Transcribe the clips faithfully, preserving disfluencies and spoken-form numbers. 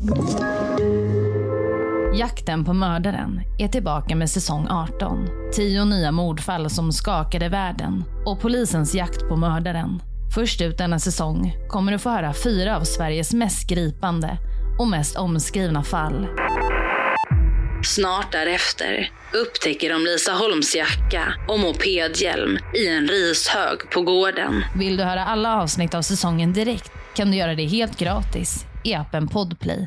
Jakten på mördaren är tillbaka med säsong arton. Tio nya mordfall som skakade världen och polisens jakt på mördaren. Först ut denna säsong kommer du få höra fyra av Sveriges mest gripande och mest omskrivna fall. Snart därefter upptäcker de Lisa Holms jacka och mopedhjälm i en rishög på gården. Vill du höra alla avsnitt av säsongen direkt kan du göra det helt gratis i appen Podplay.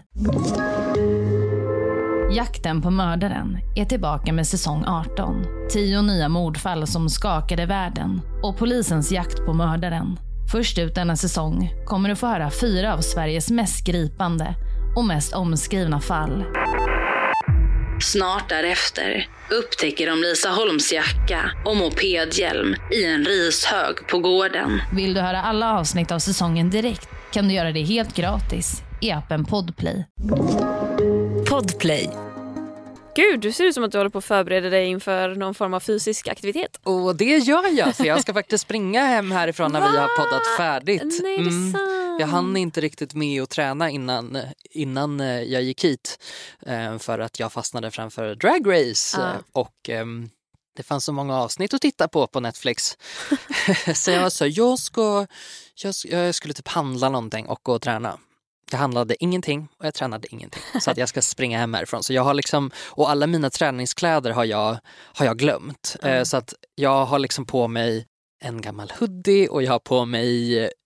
Jakten på mördaren är tillbaka med säsong arton. Tio nya mordfall som skakade världen och polisens jakt på mördaren. Först ut denna säsong kommer du få höra fyra av Sveriges mest gripande och mest omskrivna fall. Snart därefter upptäcker de Lisa Holms jacka och mopedhjälm i en rishög på gården. Vill du höra alla avsnitt av säsongen direkt kan du göra det helt gratis i appen Podplay. Podplay. Gud, du ser ut som att du håller på att förbereda dig inför någon form av fysisk aktivitet. Och det gör jag, för jag ska faktiskt springa hem härifrån när Va? vi har poddat färdigt. Nej, det är sant. Mm. Jag hann inte riktigt med att träna innan, innan jag gick hit för att jag fastnade framför Drag Race. Ah. Och um, det fanns så många avsnitt att titta på på Netflix. Så jag var så, jag, ska, jag, jag skulle typ handla någonting och gå och träna. Jag handlade ingenting och jag tränade ingenting. Så att jag ska springa hem härifrån. Så jag har liksom, och alla mina träningskläder har jag, har jag glömt. Mm. Eh, så att jag har liksom på mig en gammal hoodie och jag har på mig, eh,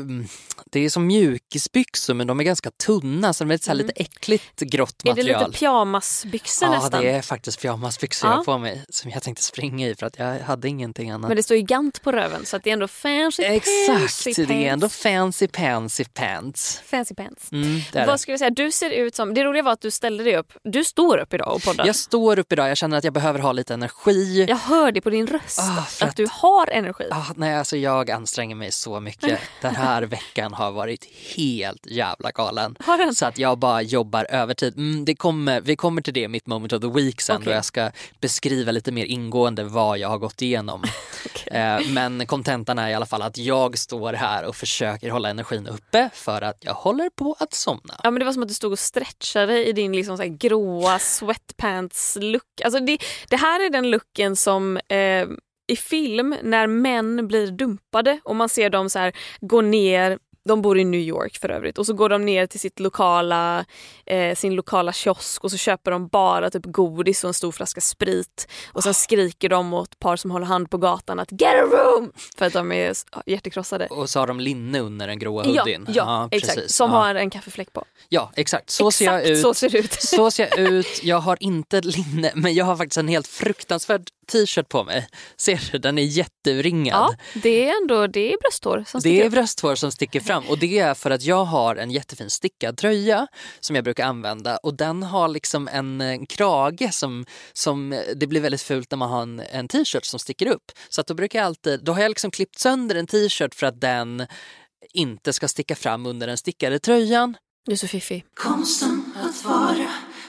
det är som mjukisbyxor men de är ganska tunna så de är så här mm. lite äckligt grått material. Är det lite pyjamasbyxor ja, nästan? Ja, det är faktiskt pyjamasbyxor ja. jag har på mig som jag tänkte springa i för att jag hade ingenting annat. Men det står ju Gant på röven så att det är ändå fancy Exakt, fancy det är ändå fancy fancy pants. Fancy pants. Mm, Vad skulle jag säga? Du ser ut som, det roliga var att du ställde dig upp. Du står upp idag och poddar. Jag står upp idag, jag känner att jag behöver ha lite energi. Jag hör det på din röst oh, att, att du har energi. Oh, nej, alltså jag anstränger mig så mycket. Den här veckan har varit helt jävla galen. Så att jag bara jobbar övertid. Mm, det kommer, vi kommer till det mitt moment of the week sen okay. då jag ska beskriva lite mer ingående vad jag har gått igenom. okay. eh, men kontentan är i alla fall att jag står här och försöker hålla energin uppe för att jag håller på att somna. Ja, men det var som att du stod och stretchade i din liksom så här gråa sweatpants-look. Alltså det, det här är den looken som... Eh, i film när män blir dumpade och man ser dem så här gå ner, de bor i New York för övrigt, och så går de ner till sitt lokala, eh, sin lokala kiosk och så köper de bara typ godis och en stor flaska sprit och sen skriker de åt par som håller hand på gatan att get a room för att de är hjärtekrossade. Och så har de linne under den gråa hoodien. Ja, ja, ja exakt. Precis. Som ja. har en kaffefläck på. Ja, exakt. Så exakt, ser jag ut. Så ser det ut. Så ser jag ut. Jag har inte linne, men jag har faktiskt en helt fruktansvärd t-shirt på mig. Ser du, den är jätteuringad. Ja, det är ändå, det är brösthår som sticker Det är brösthår som sticker fram. Och det är för att jag har en jättefin stickad tröja som jag brukar använda. Och den har liksom en, en krage som, som det blir väldigt fult när man har en, en t-shirt som sticker upp. Så att då brukar jag alltid, då har jag liksom klippt sönder en t-shirt för att den inte ska sticka fram under den stickade tröjan. Du är så fiffig. Konsten att vara,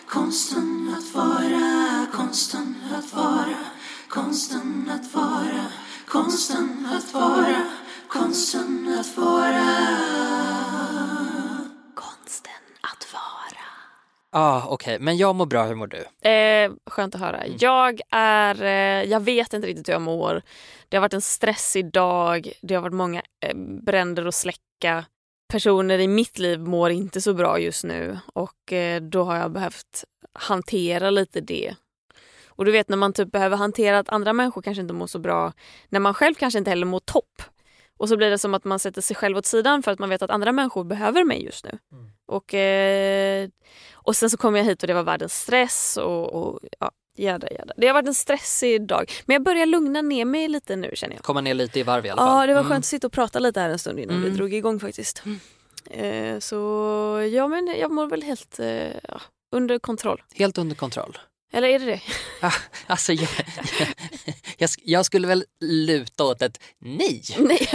konsten att vara, konsten att vara, konsten att vara, konsten att vara, konsten att vara, konsten att vara. Ah, okej. Okay. Men jag mår bra, hur mår du? Eh, skönt att höra. Mm. Jag är, eh, jag vet inte riktigt hur jag mår. Det har varit en stressig dag. Det har varit många eh, bränder att släcka. Personer i mitt liv mår inte så bra just nu och eh, då har jag behövt hantera lite det. Och du vet när man typ behöver hantera att andra människor kanske inte mår så bra, när man själv kanske inte heller mår topp. Och så blir det som att man sätter sig själv åt sidan för att man vet att andra människor behöver mig just nu. Mm. Och, eh, och sen så kom jag hit och det var världens stress och, och ja, jädra, jädra. Det har varit en stressig dag. Men jag börjar lugna ner mig lite nu, känner jag. Komma ner lite i varv i alla fall. Ja, det var skönt mm. att sitta och prata lite här en stund innan mm. vi drog igång faktiskt. Mm. Eh, så ja, men jag mår väl helt eh, ja, under kontroll. Helt under kontroll. Eller är det det? Ah, alltså jag, jag, jag skulle väl luta åt ett nej. nej.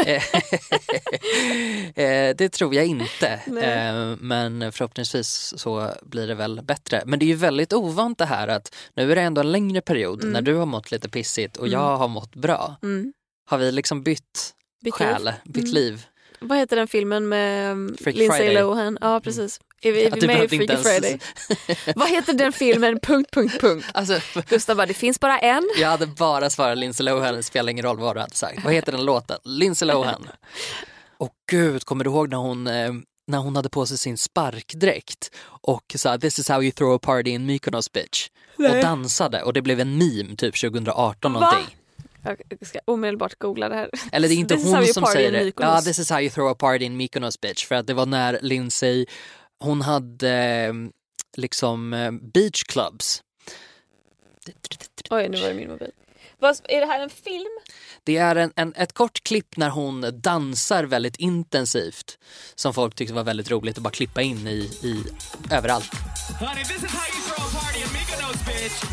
Det tror jag inte. Nej. Men förhoppningsvis så blir det väl bättre. Men det är ju väldigt ovant det här att nu är det ändå en längre period mm. när du har mått lite pissigt och mm. jag har mått bra. Mm. Har vi liksom bytt, bytt själ, liv. bytt mm. liv? Vad heter den filmen med Freaky Lindsay Friday. Lohan? Ja, precis. Är vi, är Ja, vi du med i behövde Freaky inte ens- Friday? Vad heter den filmen? Punkt, punkt, punkt. Alltså, Gustav bara, det finns bara en. jag hade bara svarat Lindsay Lohan, det spelar ingen roll vad du hade sagt. Vad heter den låten? Lindsay Lohan. Och gud, kommer du ihåg när hon, eh, när hon hade på sig sin sparkdräkt och sa this is how you throw a party in Mykonos bitch. Nej. Och dansade och det blev en meme typ tjugo arton Va? någonting. Jag ska omedelbart googla det här. Eller det är inte This is how hon you som party säger in det. Mykonos. Ja, this is how you throw a party in Mykonos bitch. För att det var när Lindsay, hon hade eh, liksom eh, beach clubs. Oj, nu var det min mobil. Vad, är det här en film? Det är en, en, ett kort klipp när hon dansar väldigt intensivt som folk tyckte var väldigt roligt att bara klippa in i, i överallt. Honey, this is how you throw a party in Mykonos, bitch.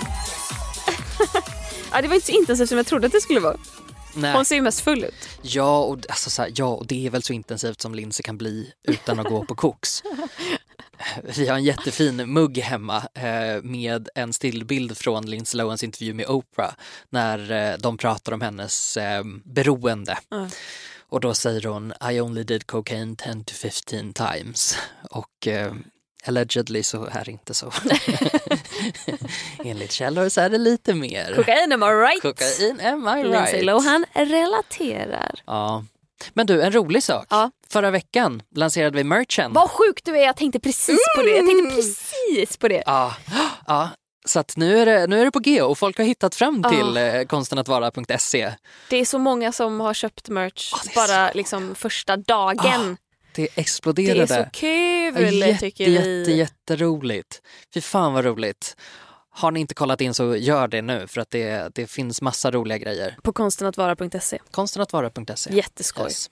Ja, det var inte så intensivt som jag trodde att det skulle vara. Nej. Hon ser ju mest full ut. Ja, och, alltså, så här, ja, och det är väl så intensivt som Lindsay kan bli utan att gå på koks. Vi har en jättefin mugg hemma eh, med en stillbild från Lindsay Lohans intervju med Oprah när eh, de pratar om hennes eh, beroende. Mm. Och då säger hon I only did cocaine ten to fifteen times. Och eh, allegedly så är det inte så. Enligt källor så är det lite mer. Kokain, am I right? Kokain, am I Lindsay right? Lohan relaterar. Ja. Men du, en rolig sak. Ja. Förra veckan lanserade vi merchen. Vad sjukt du är, jag tänkte precis på det. Jag tänkte precis på det. Ja, ja. Så att nu är det, nu är det på G och folk har hittat fram till eh, konstenattvara punkt se. Det är så många som har köpt merch Ja, det är bara så- liksom första dagen. Det Det exploderade. är så kul, jätte, tycker vi. jätte, jätteroligt. Fy fan vad roligt. Har ni inte kollat in så gör det nu för att det, det finns massa roliga grejer. På konstenattvara punkt se. konstenattvara punkt se. Jätteskoj. Yes.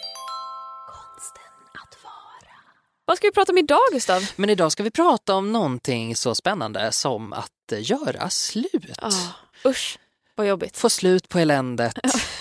Vad ska vi prata om idag, Gustav? Men idag ska vi prata om någonting så spännande som att eh, göra slut. Ah, usch, vad jobbigt. Få slut på eländet.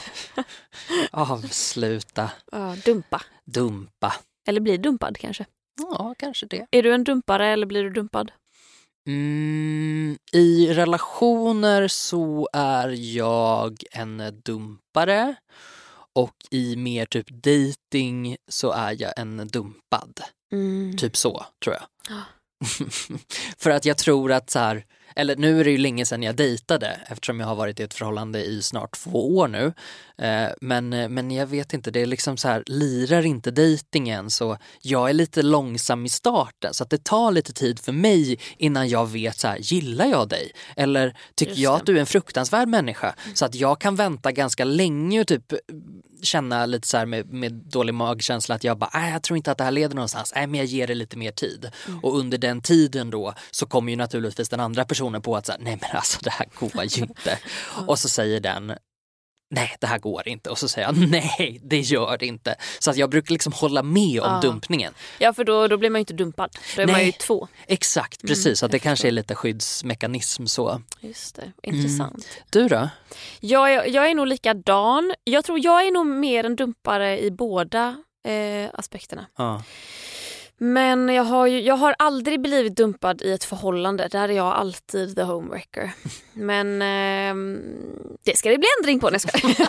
Avsluta. Ah, dumpa. Dumpa. Eller bli dumpad kanske. Ja, kanske det. Är du en dumpare eller blir du dumpad? Mm, I relationer så är jag en dumpare och i mer typ dating så är jag en dumpad. Mm. Typ så, tror jag. Ja. För att jag tror att så här, eller nu är det ju länge sedan jag dejtade eftersom jag har varit i ett förhållande i snart två år nu. Eh, men, men jag vet inte, det är liksom så här, lirar inte dejtingen så jag är lite långsam i starten så att det tar lite tid för mig innan jag vet så här, gillar jag dig? Eller tycker Just jag det. att du är en fruktansvärd människa? Så att jag kan vänta ganska länge och typ känna lite så här med, med dålig magkänsla att jag bara, nej jag tror inte att det här leder någonstans. Nej men jag ger det lite mer tid. Mm. Och under den tiden då så kommer ju naturligtvis den andra personen på att säga, nej men alltså det här går ju inte. Och så säger den, nej det här går inte. Och så säger jag, nej det gör det inte. Så att jag brukar liksom hålla med om Ja. dumpningen. Ja, för då, då blir man ju inte dumpad. Då är Nej. man ju två. Exakt, precis. Mm, så att det jag kanske förstår. är lite skyddsmekanism så. Just det, intressant. Du då? Jag, är, jag är nog likadan. Jag tror jag är nog mer en dumpare i båda eh, aspekterna. Ja. Men jag har, ju, jag har aldrig blivit dumpad i ett förhållande. Där är jag alltid the homewrecker. Men ehm, det ska det bli ändring på. Nej, jag skojar.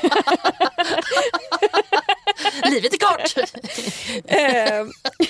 Livet är kort! Ehm,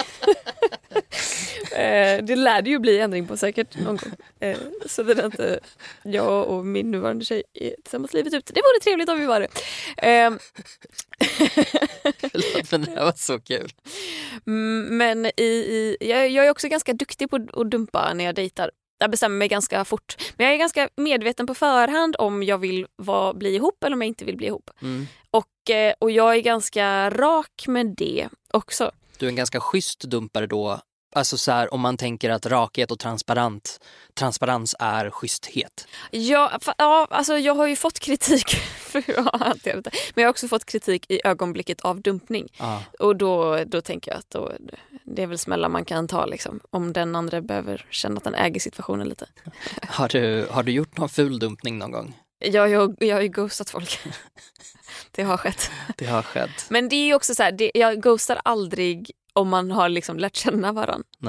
eh, det lär det ju bli ändring på säkert någon gång. Eh, så det är inte jag och min nuvarande tjej är tillsammans livet ut. Det vore trevligt om vi var det. Ehm, Förlåt, men det här var så kul. Mm, Men i, i, jag, jag är också ganska duktig på att dumpa när jag dejtar. Jag bestämmer mig ganska fort. Men jag är ganska medveten på förhand om jag vill vara, bli ihop eller om jag inte vill bli ihop. Mm. Och, eh, och jag är ganska rak med det också. Du är en ganska schysst dumpare då. Alltså så här, om man tänker att rakhet och transparent, transparens är schysthet. Ja, fa- ja, alltså jag har ju fått kritik för hur jag har hanterat det. Men jag har också fått kritik i ögonblicket av dumpning. Ja. Och då, då tänker jag att då, det är väl smällar man kan ta liksom, om den andra behöver känna att den äger situationen lite. Har du, har du gjort någon ful dumpning någon gång? Jag, jag, jag har ju ghostat folk. Det har skett. Det har skett. Men det är ju också så här, det, jag ghostar aldrig om man har liksom lärt känna varandra. Nej.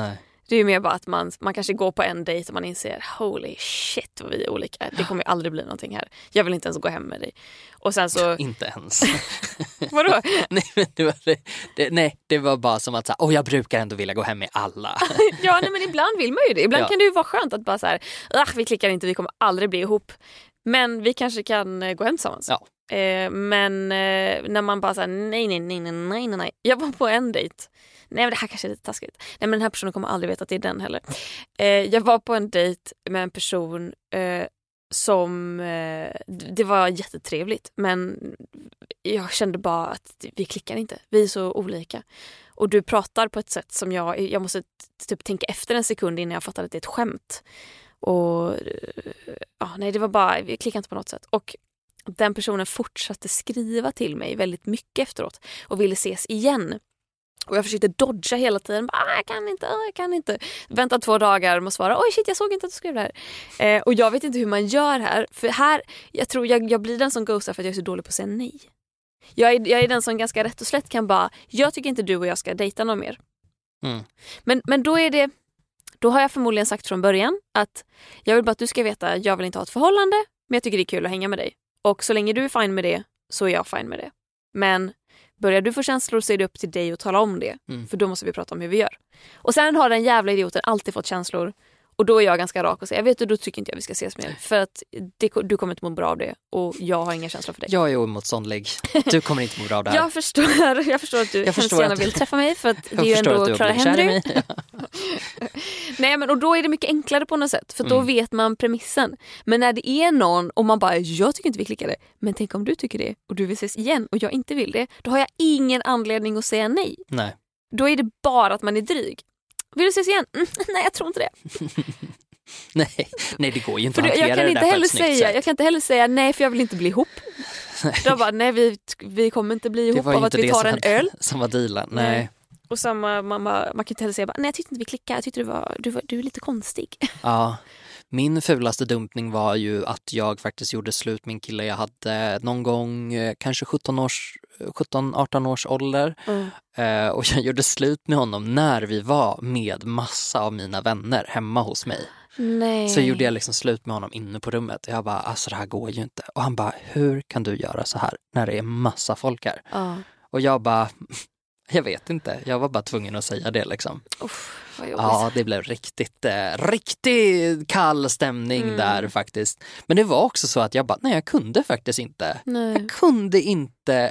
Det är ju mer bara att man, man kanske går på en dejt och man inser holy shit vad vi är olika. Det kommer ju aldrig bli någonting här. Jag vill inte ens gå hem med dig. Och sen så... Inte ens. Vadå? nej, men det var, det, det, nej, det var bara som att så här, oh, jag brukar ändå vilja gå hem med alla. ja, nej, men ibland vill man ju det. Ibland ja. kan det ju vara skönt att bara så här, ah, vi klickar inte, vi kommer aldrig bli ihop. Men vi kanske kan eh, gå hem tillsammans. Ja. Eh, men eh, när man bara säger nej, nej, nej, nej, nej, nej. Jag var på en dejt. Nej, men det här kanske är lite taskigt. Nej, men den här personen kommer aldrig veta att det är den heller. Eh, jag var på en dejt med en person eh, som... Eh, det var jättetrevligt. Men jag kände bara att vi klickar inte. Vi är så olika. Och du pratar på ett sätt som jag... Jag måste typ tänka efter en sekund innan jag fattar att det är ett skämt. Och... Ja, nej, det var bara... Vi klickar inte på något sätt. Och den personen fortsatte skriva till mig väldigt mycket efteråt. Och ville ses igen. Och jag försökte dodga hela tiden. Ah, jag kan inte, jag kan inte. Vänta två dagar och svara. Oj shit, jag såg inte att du skrev det här. Eh, och jag vet inte hur man gör här. För här, jag tror jag, jag blir den som ghostar för att jag är så dålig på att säga nej. Jag är, jag är den som ganska rätt och slätt kan bara, jag tycker inte du och jag ska dejta någon mer. Mm. Men, men då är det, då har jag förmodligen sagt från början att jag vill bara att du ska veta, jag vill inte ha ett förhållande, men jag tycker det är kul att hänga med dig. Och så länge du är fine med det, så är jag fine med det. Men börjar du få känslor så är det upp till dig att tala om det. Mm. För då måste vi prata om hur vi gör. Och sen har den jävla idioten alltid fått känslor. Och då är jag ganska rak och säger, jag vet du, då tycker inte jag vi ska ses mer. För att det, du kommer inte må bra av det. Och jag har inga känslor för dig. Jag är oemotståndlig. Du kommer inte må bra av det här. jag, förstår, jag förstår att du hemskt gärna vill träffa mig. För att det är ju ändå Clara Henry. Ja. Nej, men och då är det mycket enklare på något sätt. För då mm. vet man premissen. Men när det är någon och man bara, jag tycker inte vi klickar det. Men tänk om du tycker det och du vill ses igen och jag inte vill det. Då har jag ingen anledning att säga nej. Nej. Då är det bara att man är dryg. Vill du ses igen? Mm, nej, jag tror inte det. nej, nej, det går ju inte för att hantera jag kan det inte där heller på ett snyggt säga, sätt. Jag kan inte heller säga nej för jag vill inte bli ihop. Då bara, nej vi, vi kommer inte bli ihop av att vi tar en öl. Som var dealen, nej. nej. Och samma, man, man kan inte heller säga, nej jag tyckte inte vi klickade, jag tyckte du var, du, var, du är lite konstig. Ja, min fulaste dumpning var ju att jag faktiskt gjorde slut med en kille jag hade någon gång, kanske sjutton arton års ålder. Mm. Uh, och jag gjorde slut med honom när vi var med massa av mina vänner hemma hos mig. Nej. Så gjorde jag liksom slut med honom inne på rummet. Jag bara, alltså det här går ju inte. Och han bara, hur kan du göra så här när det är massa folk här? Uh. Och jag bara... Jag vet inte, jag var bara tvungen att säga det liksom. Uff, vad jobbigt. Ja, det blev riktigt, eh, riktigt kall stämning mm. där faktiskt. Men det var också så att jag bara, nej jag kunde faktiskt inte. Nej. Jag kunde inte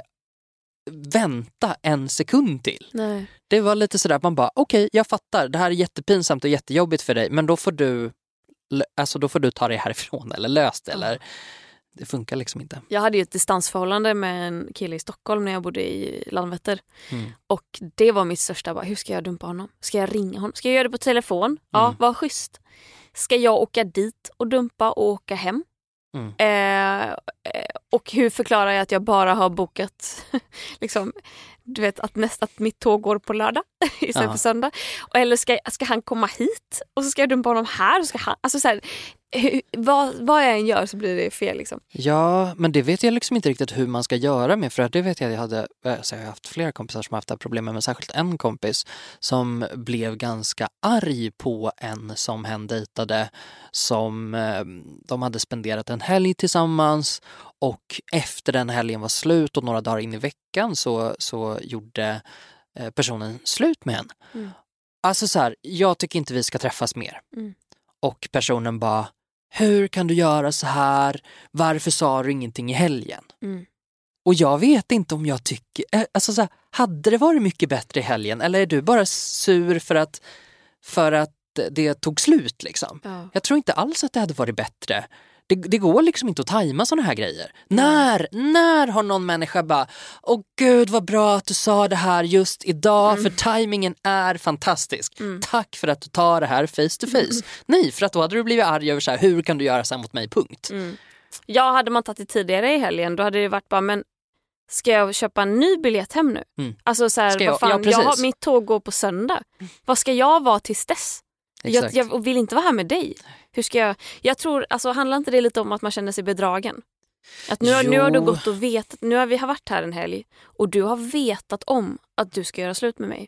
vänta en sekund till. Nej. Det var lite sådär, man bara, okej okay, jag fattar, det här är jättepinsamt och jättejobbigt för dig. Men då får du, alltså då får du ta det härifrån eller löst det, eller... Det funkar liksom inte. Jag hade ju ett distansförhållande med en kille i Stockholm när jag bodde i Landvetter. Mm. Och det var mitt största, bara, hur ska jag dumpa honom? Ska jag ringa honom? Ska jag göra det på telefon? Ja, mm. vad schysst. Ska jag åka dit och dumpa och åka hem? Mm. Eh, och hur förklarar jag att jag bara har bokat liksom, du vet, att nästa att mitt tåg går på lördag istället ja. för söndag. Eller ska, ska han komma hit och så ska jag dumpa honom här? Och ska han, alltså så här, hur, vad, vad jag än gör så blir det fel liksom. Ja, men det vet jag liksom inte riktigt hur man ska göra med, för att det vet jag att jag hade, så jag har haft flera kompisar som har haft det här problemet, men särskilt en kompis som blev ganska arg på en som hen dejtade, som de hade spenderat en helg tillsammans, och efter den helgen var slut och några dagar in i veckan så, så gjorde personen slut med henne. Mm. Alltså så här, jag tycker inte vi ska träffas mer. Mm. Och personen bara, hur kan du göra så här? Varför sa du ingenting i helgen? Mm. Och jag vet inte om jag tycker... Alltså så här, hade det varit mycket bättre i helgen? Eller är du bara sur för att, för att det tog slut liksom? Ja. Jag tror inte alls att det hade varit bättre. Det, det går liksom inte att tajma såna här grejer. När, när har någon människa bara, åh gud vad bra att du sa det här just idag, mm. för tajmingen är fantastisk. Mm. Tack för att du tar det här face to face. Mm. Nej, för att då hade du blivit arg över så här, hur kan du göra så här mot mig, punkt. Mm. Ja, hade man tagit det tidigare i helgen, då hade det varit bara, men ska jag köpa en ny biljett hem nu? Mm. Alltså så här, jag? vad fan, Ja, jag har, mitt tåg går på söndag. Mm. Vad ska jag vara tills dess? Jag, jag vill inte vara här med dig. Hur ska jag... Jag tror, alltså handlar inte det lite om att man känner sig bedragen? Att nu, nu har du gått och vetat, nu har vi har varit här en helg och du har vetat om att du ska göra slut med mig.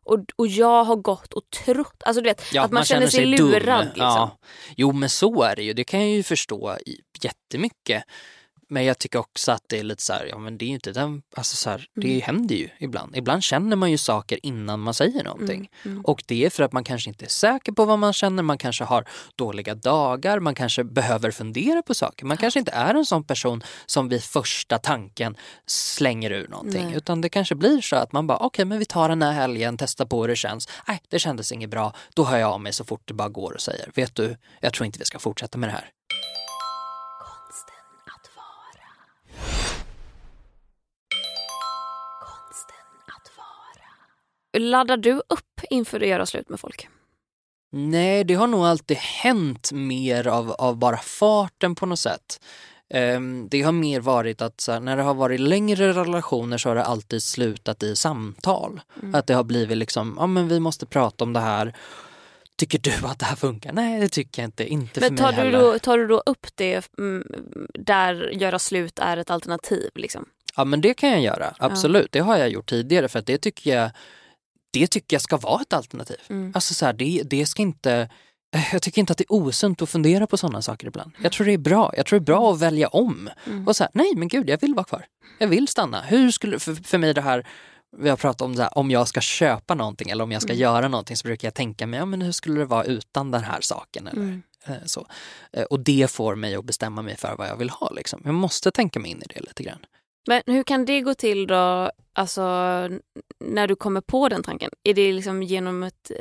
Och, och jag har gått och trott, alltså du vet, ja, att man, man känner sig, sig lurad. Liksom. Ja. Jo, men så är det ju. Det kan jag ju förstå jättemycket. Men jag tycker också att det är lite så här, ja men det är ju inte den, alltså så här, det Mm. händer ju ibland. Ibland känner man ju saker innan man säger någonting. Mm. Mm. Och det är för att man kanske inte är säker på vad man känner, man kanske har dåliga dagar, man kanske behöver fundera på saker. Man kanske inte är en sån person som vid första tanken slänger ur någonting. Nej. Utan det kanske blir så att man bara, okej okay, men vi tar den här helgen, testar på hur det känns. Nej, det kändes inget bra. Då hör jag av mig så fort det bara går och säger, vet du, jag tror inte vi ska fortsätta med det här. Laddar du upp inför att göra slut med folk? Nej, det har nog alltid hänt mer av, av bara farten på något sätt. Um, det har mer varit att så här, när det har varit längre relationer så har det alltid slutat i samtal. Mm. Att det har blivit liksom, ja men vi måste prata om det här. Tycker du att det här funkar? Nej, det tycker jag inte. Inte men för mig tar du heller. då, tar du då upp det mm, där göra slut är ett alternativ liksom? Ja, men det kan jag göra. Absolut, ja. Det har jag gjort tidigare för att det tycker jag det tycker jag ska vara ett alternativ. Mm. Alltså så här, det, det ska inte, jag tycker inte att det är osunt att fundera på sådana saker ibland. Jag tror det är bra. Jag tror det är bra att välja om. Mm. Och så här, nej men gud, jag vill vara kvar. Jag vill stanna. Hur skulle, för, för mig det här, vi har pratat om det här, om jag ska köpa någonting eller om jag ska mm. göra någonting så brukar jag tänka mig, ja men hur skulle det vara utan den här saken eller mm. så. Och det får mig att bestämma mig för vad jag vill ha liksom. Jag måste tänka mig in i det lite grann. Men hur kan det gå till då, alltså när du kommer på den tanken? Är det liksom genom ett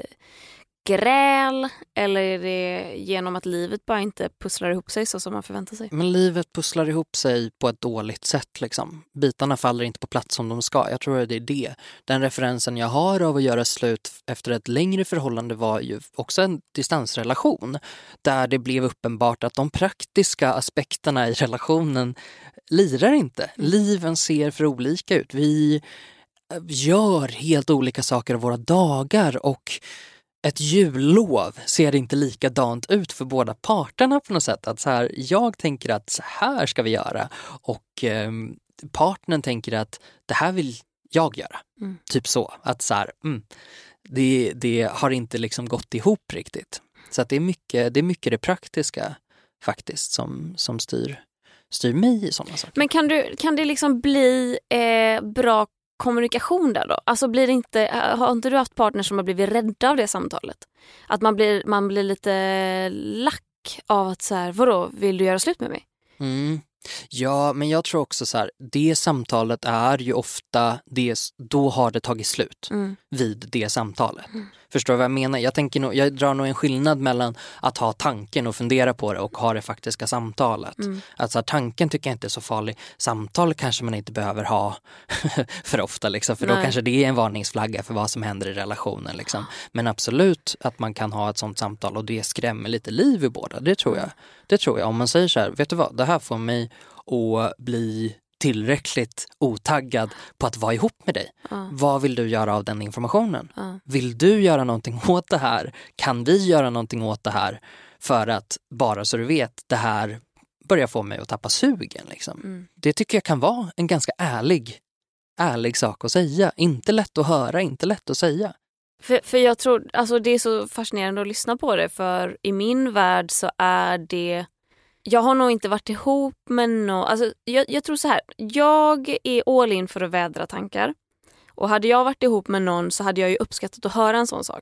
gräl eller är det genom att livet bara inte pusslar ihop sig så som man förväntar sig? Men livet pusslar ihop sig på ett dåligt sätt liksom. Bitarna faller inte på plats som de ska. Jag tror att det är det. Den referensen jag har av att göra slut efter ett längre förhållande var ju också en distansrelation. Där det blev uppenbart att de praktiska aspekterna i relationen lirar inte. Liven ser för olika ut. Vi gör helt olika saker av våra dagar och ett jullov ser inte likadant ut för båda parterna på något sätt. Att så här, jag tänker att så här ska vi göra och eh, partnern tänker att det här vill jag göra. Mm. Typ så. Att så här, mm, det, det har inte liksom gått ihop riktigt. Så att det är mycket det, är mycket det praktiska faktiskt som, som styr, styr mig i sådana saker. Men kan, du, kan det liksom bli eh, bra kommunikation där då? Alltså blir det inte, har inte du haft partner som har blivit rädda av det samtalet? Att man blir, man blir lite lack av att så här, vadå, vill du göra slut med mig? Mm. Ja, men jag tror också så här, det samtalet är ju ofta, det, då har det tagit slut mm. vid det samtalet. Mm. Förstår du vad jag menar? Jag, tänker nog, jag drar nog en skillnad mellan att ha tanken och fundera på det och ha det faktiska samtalet. Mm. Alltså tanken tycker jag inte är så farlig. Samtal kanske man inte behöver ha för ofta liksom, för Nej. Då kanske det är en varningsflagga för vad som händer i relationen liksom. Men absolut att man kan ha ett sånt samtal och det skrämmer lite liv i båda, det tror jag. Det tror jag. Om man säger så här, vet du vad, det här får mig att bli tillräckligt otaggad på att vara ihop med dig. Uh. Vad vill du göra av den informationen? Uh. Vill du göra någonting åt det här? Kan vi göra någonting åt det här? För att, bara så du vet, det här börjar få mig att tappa sugen. Liksom. Mm. Det tycker jag kan vara en ganska ärlig, ärlig sak att säga. Inte lätt att höra, inte lätt att säga. För, för jag tror, alltså det är så fascinerande att lyssna på det. För i min värld så är det... Jag har nog inte varit ihop med någon... Alltså jag, jag tror så här. Jag är all in för att vädra tankar. Och hade jag varit ihop med någon så hade jag ju uppskattat att höra en sån sak.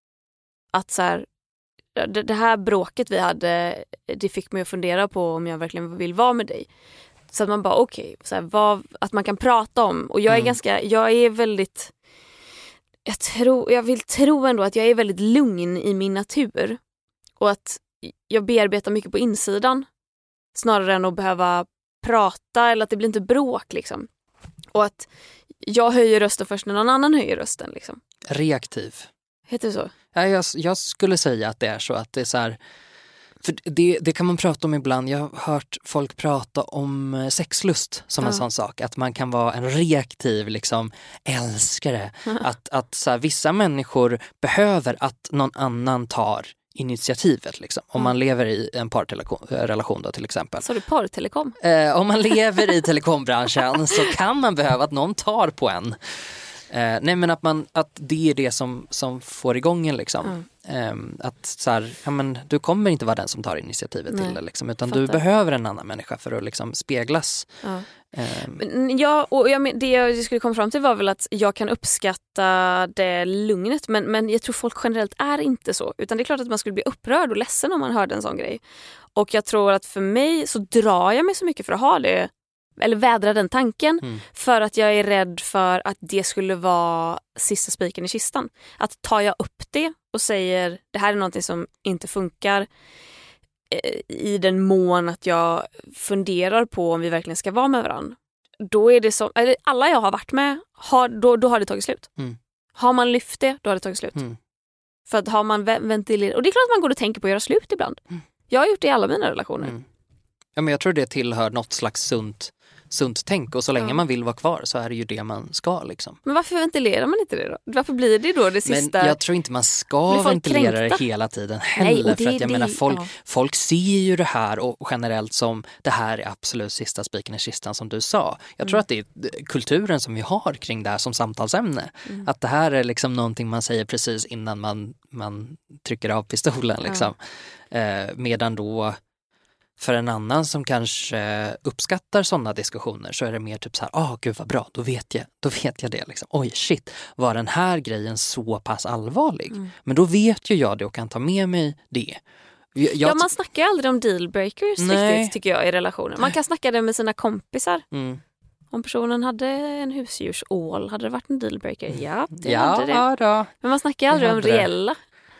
Att så här... Det, det här bråket vi hade, det fick mig att fundera på om jag verkligen vill vara med dig. Så att man bara, okej. Okay, att man kan prata om. Och jag är mm. ganska... Jag är väldigt... Jag, tror, jag vill tro ändå att jag är väldigt lugn i min natur. Och att jag bearbetar mycket på insidan. Snarare än att behöva prata eller att det blir inte bråk liksom. Och att jag höjer rösten först när någon annan höjer rösten liksom. Reaktiv. Heter det så? Ja, jag, jag skulle säga att det är så. Att det är så här... För det, det kan man prata om ibland. Jag har hört folk prata om sexlust som en ja. sån sak. Att man kan vara en reaktiv liksom, älskare. Att, att så här, vissa människor behöver att någon annan tar initiativet. Liksom. Om man lever i en parrelation då till exempel. Så du partelekom? Eh, om man lever i telekombranschen så kan man behöva att någon tar på en. Eh, nej men att, man, att det är det som, som får igång en liksom. Mm. Eh, att så här, ja, men, du kommer inte vara den som tar initiativet nej. Till det liksom, utan Fattar. Du behöver en annan människa för att liksom speglas. Ja. Um. Ja, och jag, det jag skulle komma fram till var väl att jag kan uppskatta det lugnet, men, men jag tror folk generellt är inte så, utan det är klart att man skulle bli upprörd och ledsen om man hörde en sån grej. Och jag tror att för mig så drar jag mig så mycket för att ha det, eller vädra den tanken, mm. för att jag är rädd för att det skulle vara sista spiken i kistan. Att tar jag upp det och säger det här är någonting som inte funkar, i den mån att jag funderar på om vi verkligen ska vara med varandra, då är det som, eller alla jag har varit med har, då, då har det tagit slut. Mm. Har man lyft det, då har det tagit slut. Mm. För att har man ventilerat, och det är klart att man går och tänker på att göra slut ibland. Mm. Jag har gjort det i alla mina relationer. Mm. Ja, men jag tror det tillhör något slags sunt sunt tänk, och så länge ja. Man vill vara kvar så är det ju det man ska liksom. Men varför ventilerar man inte det då? Varför blir det då det sista? Men jag tror inte man ska ventilera kränkta? Det hela tiden heller. Nej, det, för att jag det, menar folk, ja. folk ser ju det här och generellt som det här är absolut sista spiken i kistan som du sa. Jag mm. tror att det är kulturen som vi har kring det här som samtalsämne. Mm. Att det här är liksom någonting man säger precis innan man, man trycker av pistolen liksom. Ja. Eh, medan då för en annan som kanske uppskattar sådana diskussioner så är det mer typ så här, ah, gud vad bra, då vet jag, då vet jag det liksom. Oj, shit, var den här grejen så pass allvarlig? Mm. Men då vet ju jag det och kan ta med mig det. Jag, ja, man snackar aldrig om dealbreakers riktigt, tycker jag, i relationer. Man kan snacka det med sina kompisar. Mm. Om personen hade en husdjursål, hade det varit en dealbreaker? Ja, det ja, hade det. Då. Men man snackar aldrig om reella,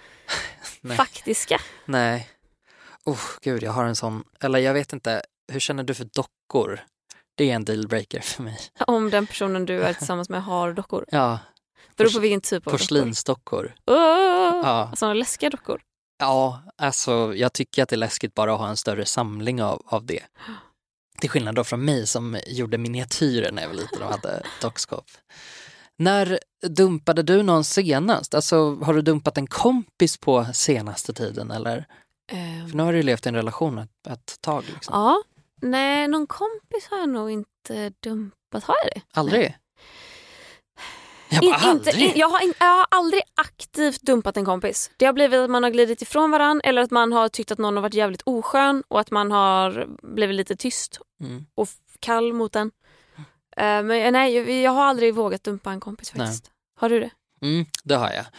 faktiska. Nej. Oh, gud, jag har en sån, eller jag vet inte, hur känner du för dockor? Det är en dealbreaker för mig. Om den personen du är tillsammans med har dockor? Ja. Beror på vilken typ av porslinsdockor. Oh, ja. Sådana läskiga dockor? Ja, alltså jag tycker att det är läskigt bara att ha en större samling av, av det. Till skillnad då från mig som gjorde miniatyrer när jag var liten och hade dockskåp. När dumpade du någon senast? Alltså har du dumpat en kompis på senaste tiden eller? För nu har du levt i en relation ett, ett tag. Liksom. Ja, nej, någon kompis har jag nog inte dumpat. Har jag det? Aldrig? Nej. Jag, bara, in, aldrig. Inte, in, jag, har in, jag har aldrig aktivt dumpat en kompis. Det har blivit att man har glidit ifrån varann eller att man har tyckt att någon har varit jävligt oskön och att man har blivit lite tyst mm. och kall mot den. Mm. Uh, men nej, jag, jag har aldrig vågat dumpa en kompis faktiskt. Nej. Har du det? Mm, det har jag.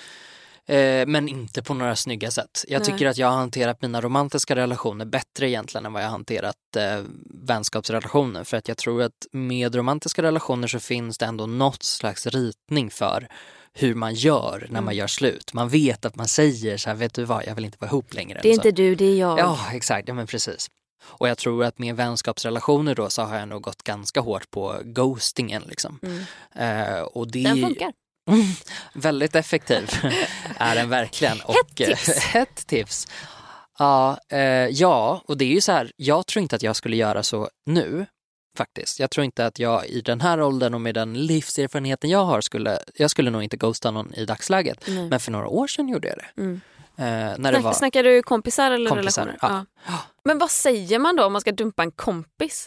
Men inte på några snygga sätt. Jag Nej. tycker att jag har hanterat mina romantiska relationer bättre egentligen än vad jag har hanterat eh, vänskapsrelationer. För att jag tror att med romantiska relationer så finns det ändå något slags ritning för hur man gör när mm. man gör slut. Man vet att man säger så här, vet du vad, jag vill inte vara ihop längre. Det är inte så. Du, det är jag. Ja, exakt. Ja, men precis. Och jag tror att med vänskapsrelationer då så har jag nog gått ganska hårt på ghostingen liksom. Mm. Eh, och det... Den funkar. Mm, väldigt effektiv är den verkligen. Och, ett tips. ett tips. Ja, eh, ja, och det är ju så här, jag tror inte att jag skulle göra så nu faktiskt. Jag tror inte att jag i den här åldern och med den livserfarenheten jag har skulle, jag skulle nog inte ghosta någon i dagsläget. Mm. Men för några år sedan gjorde jag det. Mm. Eh, när Snack, det var... Snackar du kompisar eller kompisar, relationer? Ja. Ja. Men vad säger man då om man ska dumpa en kompis?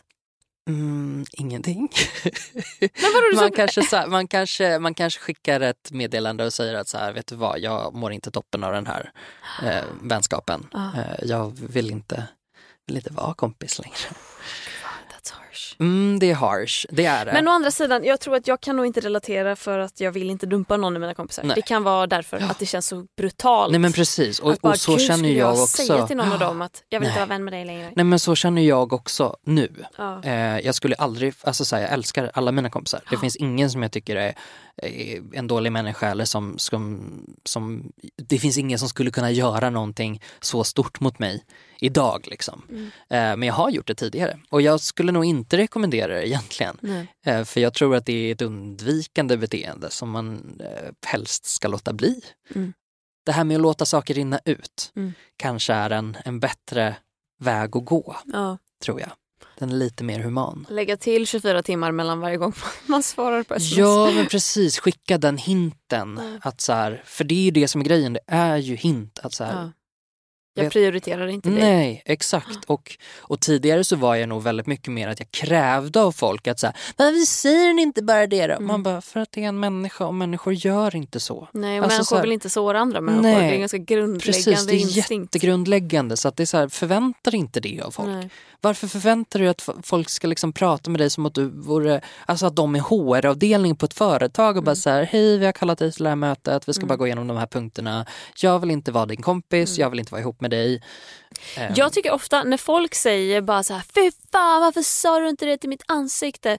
Mm, ingenting. Men vadå, man, kanske, så här, man, kanske, man kanske skickar ett meddelande och säger att så här, vet du vad, jag mår inte toppen av den här eh, vänskapen. Ah. Eh, jag vill inte, vill inte vara kompis längre. That's harsh. Mm, det är harsh, det är det. Men å andra sidan, jag tror att jag kan nog inte relatera för att jag vill inte dumpa någon av mina kompisar. Nej. Det kan vara därför ja. att det känns så brutalt. Nej men precis, och, bara, och så känner jag, jag också. Säga till någon av dem att jag vill Nej. inte vara vän med dig längre. Nej men så känner jag också nu. Ja. Eh, jag skulle aldrig, alltså säga, jag älskar alla mina kompisar. Det ja. finns ingen som jag tycker är en dålig människa eller som, som, som det finns ingen som skulle kunna göra någonting så stort mot mig idag liksom. Mm. Eh, men jag har gjort det tidigare och jag skulle nog inte rekommendera det egentligen. Eh, för jag tror att det är ett undvikande beteende som man eh, helst ska låta bli. Mm. Det här med att låta saker rinna ut mm. kanske är en, en bättre väg att gå, ja. tror jag. Den är lite mer human. Lägga till tjugofyra timmar mellan varje gång man svarar på sms. Ja, men precis. Skicka den hinten. Mm. Att så här, för det är ju det som är grejen. Det är ju hint. Att så här, ja. Jag prioriterar inte det. Nej, exakt. Och, och tidigare så var jag nog väldigt mycket mer att jag krävde av folk att säga, varför säger ni inte bara det då? Mm. Man bara, för att det är en människa och människor gör inte så. Nej, och alltså, människor här, vill inte såra andra människor. Nej, det är en ganska grundläggande precis, det är instinkt. jättegrundläggande. Så att det är så här, förväntar inte det av folk. Nej. Varför förväntar du att folk ska liksom prata med dig som att du vore, alltså att de är H R-avdelning på ett företag och mm. bara så här, hej, vi har kallat dig till det här mötet, vi ska mm. bara gå igenom de här punkterna. Jag vill inte vara din kompis, mm. jag vill inte vara ihop med dig. Um. Jag tycker ofta när folk säger bara så här, fy fan, varför sa du inte det till mitt ansikte?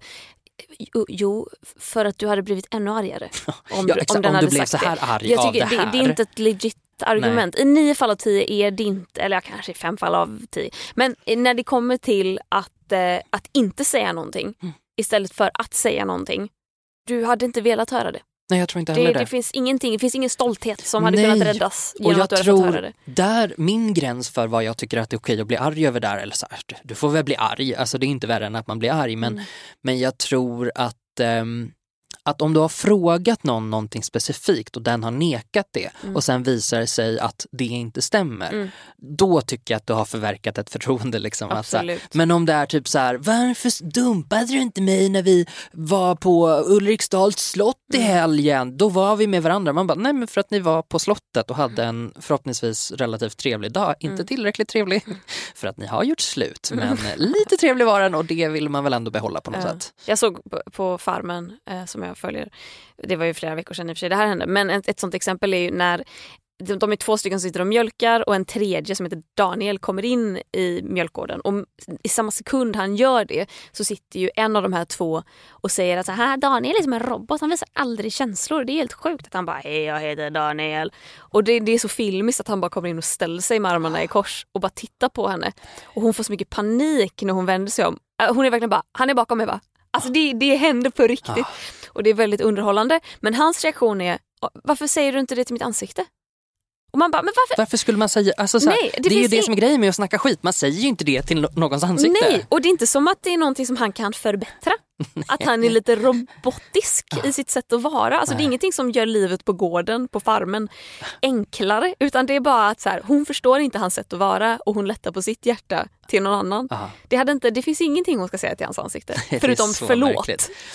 Jo, jo, för att du hade blivit ännu argare. Om, ja, exakt, om den om hade du blev sagt så här det. arg jag av tycker det här. Det, det är inte ett legit argument. Nej. I nio fall av tio är det inte, eller kanske i fem fall av tio. Men när det kommer till att, eh, att inte säga någonting mm. istället för att säga någonting, du hade inte velat höra det. Nej, jag tror inte heller det, det. Det finns ingenting, det finns ingen stolthet som hade Nej. kunnat räddas genom och jag att du hade tror fått höra det. Där, min gräns för vad jag tycker att det är okej att bli arg över där, eller så här, du får väl bli arg, alltså det är inte värre än att man blir arg, men, mm. men jag tror att um, att om du har frågat någon någonting specifikt och den har nekat det mm. och sen visar det sig att det inte stämmer, mm. då tycker jag att du har förverkat ett förtroende. Liksom. Alltså, men om det är typ så här, varför dumpade du inte mig när vi var på Ulriksdals slott i helgen? Då var vi med varandra. Man bara, nej men för att ni var på slottet och hade en förhoppningsvis relativt trevlig dag. Inte mm. tillräckligt trevlig för att ni har gjort slut, men lite trevlig var den och det vill man väl ändå behålla på något ja. sätt. Jag såg på, på Farmen eh, som jag följer. Det var ju flera veckor sedan i och för sig det här hände. Men ett, ett sånt exempel är ju när de, de är två stycken som sitter och mjölkar och en tredje som heter Daniel kommer in i mjölkgården. Och i samma sekund han gör det så sitter ju en av de här två och säger att så här, Daniel är som en robot. Han visar aldrig känslor. Det är helt sjukt att han bara, hej jag heter Daniel. Och det, det är så filmiskt att han bara kommer in och ställer sig med armarna i kors och bara tittar på henne. Och hon får så mycket panik när hon vänder sig om. Hon är verkligen bara, han är bakom mig bara. Alltså det, det händer på riktigt. Ah. Och det är väldigt underhållande. Men hans reaktion är, varför säger du inte det till mitt ansikte? Och man bara, men varför? Varför skulle man säga, alltså så här, Nej, det, det är ju det in... som är grejen med att snacka skit. Man säger ju inte det till någons ansikte. Nej, och det är inte som att det är någonting som han kan förbättra. Att han är lite robotisk i sitt sätt att vara. Alltså Nej. Det är ingenting som gör livet på gården, på farmen enklare. Utan det är bara att så här, hon förstår inte hans sätt att vara och hon lättar på sitt hjärta till någon annan. Det, hade inte, det finns ingenting hon ska säga till hans ansikte. Förutom förlåt.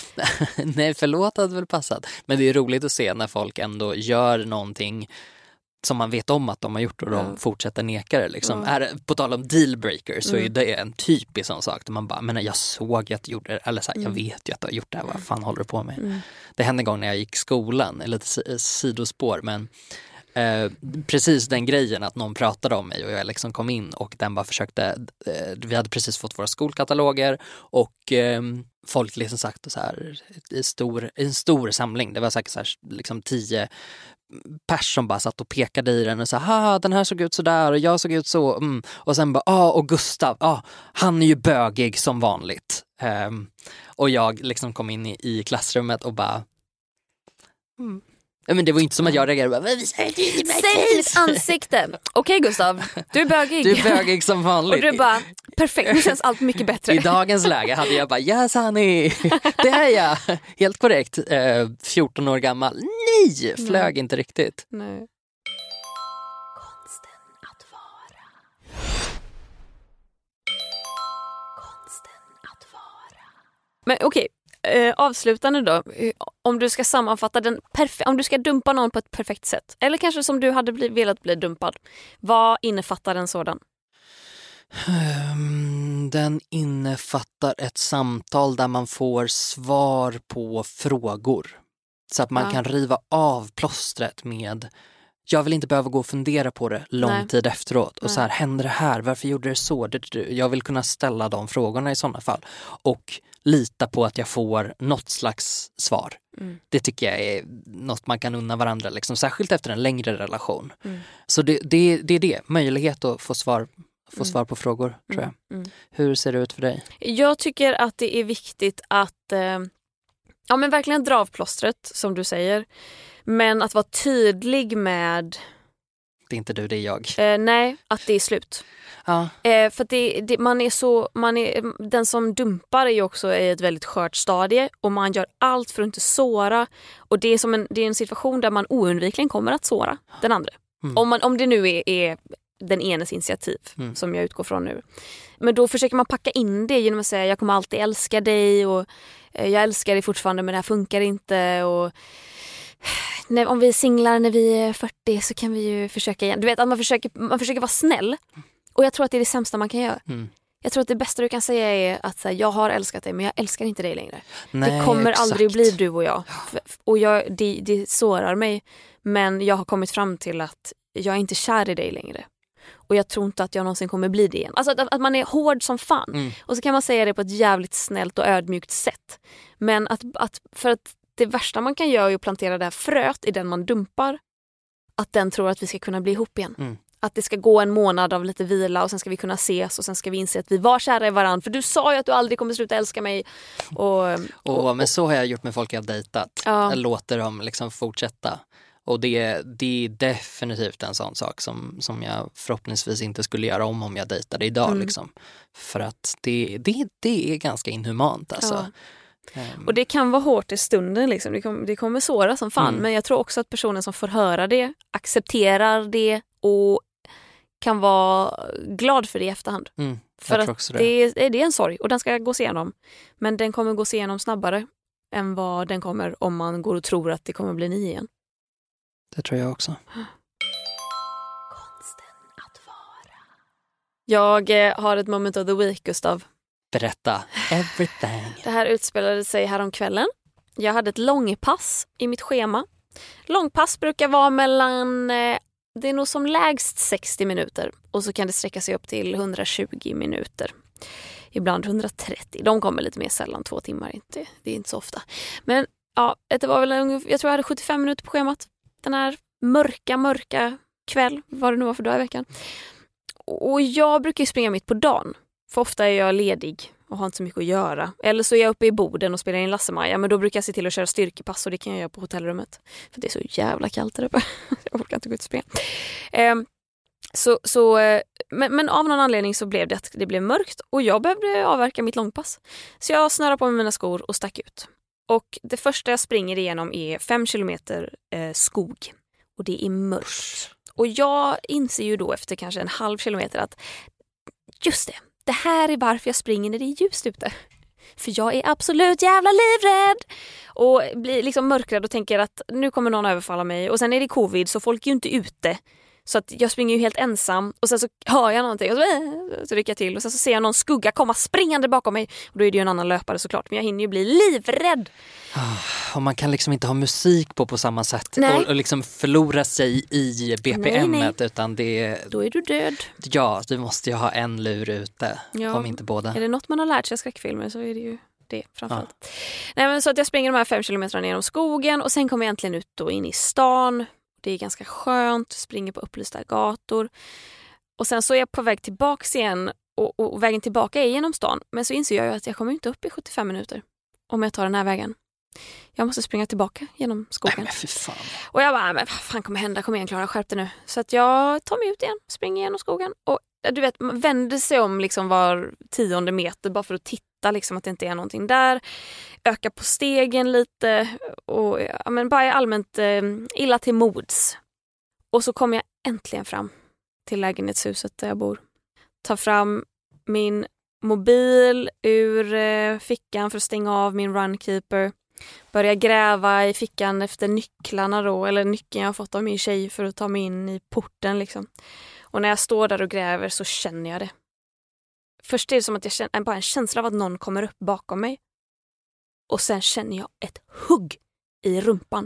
Nej, förlåt hade väl passat. Men det är roligt att se när folk ändå gör någonting som man vet om att de har gjort och de mm. fortsätter neka det. Liksom. Mm. Är, på tal om dealbreaker så mm. är det en typisk sån sak där man bara, men jag såg att du gjorde det, eller så här, mm. jag vet ju att du har gjort det här, vad fan håller du på med? Mm. Det hände en gång när jag gick skolan, eller lite sidospår, men eh, precis den grejen att någon pratade om mig och jag liksom kom in och den bara försökte, eh, vi hade precis fått våra skolkataloger och eh, folk liksom sagt så här, i stor, en stor samling, det var säkert så här, liksom tio pers som bara satt och pekade i den och sa, haha, den här såg ut så där och jag såg ut så, mm. och sen bara, ja, och Gustav, ja, han är ju bögig som vanligt. Um, och jag liksom kom in i, i klassrummet och bara mm. men det var inte som att jag reagerade bara, säg till ditt ansikte. Okej Gustav, du är bögig. Du är bögig som vanligt. Och du bara, perfekt, nu känns allt mycket bättre. I dagens läge hade jag bara, yes honey, det är jag. Helt korrekt, eh, fjorton år gammal. Nej, flög Nej. inte riktigt. Nej. Konsten att vara. Konsten att vara. Men okej. Okay. Eh, avslutande då, om du ska sammanfatta den perfe- om du ska dumpa någon på ett perfekt sätt, eller kanske som du hade bli- velat bli dumpad, vad innefattar en sådan? Um, den innefattar ett samtal där man får svar på frågor så att man ja. kan riva av plåstret med, jag vill inte behöva gå och fundera på det lång Nej. tid efteråt och Nej. så här, händer det här, varför gjorde det så? Jag vill kunna ställa de frågorna i sådana fall och lita på att jag får något slags svar. Mm. Det tycker jag är något man kan unna varandra, liksom, särskilt efter en längre relation. Mm. Så det, det, det är det, möjlighet att få svar, få mm. svar på frågor, tror jag. Mm. Mm. Hur ser det ut för dig? Jag tycker att det är viktigt att eh, ja, men verkligen dra av plåstret, som du säger. Men att vara tydlig med... Det är inte du, det är jag. Eh, nej, att det är slut. Ja. Eh, för det, det, man är så, man är, den som dumpar är ju också i ett väldigt skört stadie och man gör allt för att inte såra. Och det är, som en, det är en situation där man oundvikligen kommer att såra den andra. Mm. Om, man, om det nu är, är den enes initiativ mm. som jag utgår från nu. Men då försöker man packa in det genom att säga jag kommer alltid älska dig och jag älskar dig fortfarande men det här funkar inte och när, om vi är singlar när vi är fyrtio så kan vi ju försöka igen. Du vet att man försöker, man försöker vara snäll och jag tror att det är det sämsta man kan göra. Mm. Jag tror att det bästa du kan säga är att så här, jag har älskat dig men jag älskar inte dig längre. Nej, det kommer exakt. aldrig bli du och jag. Och jag, det, det sårar mig men jag har kommit fram till att jag är inte kär i dig längre. Och jag tror inte att jag någonsin kommer bli det igen. Alltså att, att man är hård som fan. Mm. Och så kan man säga det på ett jävligt snällt och ödmjukt sätt. Men att, att för att det värsta man kan göra är att plantera det här fröet i den man dumpar. Att den tror att vi ska kunna bli ihop igen. Mm. Att det ska gå en månad av lite vila och sen ska vi kunna ses och sen ska vi inse att vi var kära i varandra. För du sa ju att du aldrig kommer sluta älska mig. Och, och, och, men så har jag gjort med folk jag har dejtat. Ja. Jag låter dem liksom fortsätta. Och det, det är definitivt en sån sak som, som jag förhoppningsvis inte skulle göra om om jag dejtade idag. Mm. Liksom. För att det, det, det är ganska inhumant. Alltså. Ja. Um, Och det kan vara hårt i stunden. Liksom. Det, kom, det kommer såra som fan. Mm. Men jag tror också att personen som får höra det accepterar det och kan vara glad för det i efterhand. mm, För jag tror att också det. det är, det är en sorg och den ska gås igenom. Men den kommer gås igenom snabbare än vad den kommer om man går och tror att det kommer bli ni igen. Det tror jag också. Konsten att vara. Jag eh, har ett moment of the week, Gustav. Berätta. Everything. Det här utspelade sig här om kvällen. Jag hade ett långpass i mitt schema. Långpass brukar vara mellan, eh, det är nog som lägst sextio minuter. Och så kan det sträcka sig upp till hundratjugo minuter. Ibland hundratrettio. De kommer lite mer sällan, två timmar. Inte, det är inte så ofta. Men ja, det var väl ungefär, jag tror jag hade sjuttiofem minuter på schemat. Den här mörka, mörka kväll, vad det nu var för dag i veckan. Och jag brukar ju springa mitt på dagen. För ofta är jag ledig och har inte så mycket att göra. Eller så är jag uppe i Boden och spelar in Lasse-Maja. Men då brukar jag se till att köra styrkepass och det kan jag göra på hotellrummet. För det är så jävla kallt där uppe. Jag orkar inte gå ut och springa. Um, så, så, men, men av någon anledning så blev det att det blev mörkt och jag behövde avverka mitt långpass. Så jag snörade på mig mina skor och stack ut. Och det första jag springer igenom är fem kilometer eh, skog. Och det är mörkt. Och jag inser ju då efter kanske en halv kilometer att just det, det här är varför jag springer när det är ljust ute. För jag är absolut jävla livrädd. Och blir liksom mörkrädd och tänker att nu kommer någon överfalla mig. Och sen är det covid så folk är ju inte ute. Så att jag springer ju helt ensam. Och sen så hör jag någonting och så, äh, så rycker jag till. Och sen så ser jag någon skugga komma springande bakom mig. Och då är det ju en annan löpare såklart. Men jag hinner ju bli livrädd. Och man kan liksom inte ha musik på på samma sätt. Nej. Och, och liksom förlora sig i B P M. Nej, nej. Utan det Då är du död. ja, du måste ju ha en lur ute. Ja. Om inte båda. Är det något man har lärt sig av skräckfilmer så är det ju det framförallt. Ja. Nej, men så att jag springer de här fem kilometerna genom skogen. Och sen kommer jag äntligen ut då in i stan. Det är ganska skönt, springer på upplysta gator. Och sen så är jag på väg tillbaka igen och, och vägen tillbaka är genom stan. Men så inser jag ju att jag kommer inte upp i sjuttiofem minuter om jag tar den här vägen. Jag måste springa tillbaka genom skogen. Nej, men fy fan. Och jag bara, men vad fan kommer hända? Kom igen Klara, skärp dig nu. Så att jag tar mig ut igen, springer genom skogen. Och du vet, man vänder sig om liksom var tionde meter bara för att titta liksom att det inte är någonting där. Öka på stegen lite och ja, men bara är allmänt eh, illa till mods. Och så kommer jag äntligen fram till lägenhetshuset där jag bor. Tar fram min mobil ur eh, fickan för att stänga av min Runkeeper. Börjar gräva i fickan efter nycklarna då, eller nyckeln jag har fått av min tjej för att ta mig in i porten liksom. Och när jag står där och gräver så känner jag det. Först är det som att jag känner bara en känsla av att någon kommer upp bakom mig. Och sen känner jag ett hugg i rumpan.